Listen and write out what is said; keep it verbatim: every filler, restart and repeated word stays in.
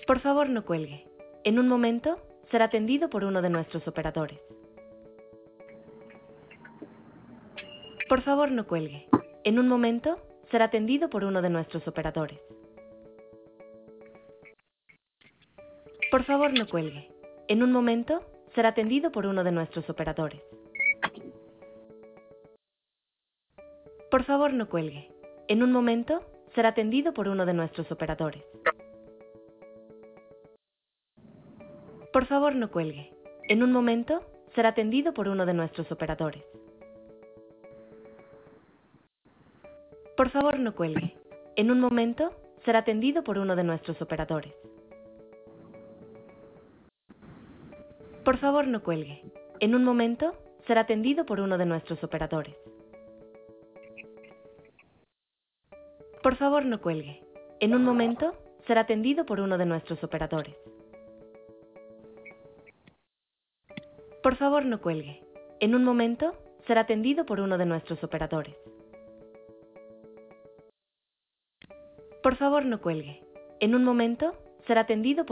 Por favor, no cuelgue. En un momento será atendido por uno de nuestros operadores. Por favor, no cuelgue. En un momento será atendido por uno de nuestros operadores. Por favor, no cuelgue. En un momento será atendido por uno de nuestros operadores. Por favor, no cuelgue. En un momento será atendido por uno de nuestros operadores. Por favor, no cuelgue. En un momento será atendido por uno de nuestros operadores. Por favor, no cuelgue. En un momento será atendido por uno de nuestros operadores. Por favor, no cuelgue. En un momento será atendido por uno de nuestros operadores. Por favor, no cuelgue. En un momento será atendido por uno de nuestros operadores. Por favor, no cuelgue. En un momento será atendido por uno de nuestros operadores. Por favor, no cuelgue. En un momento será atendido por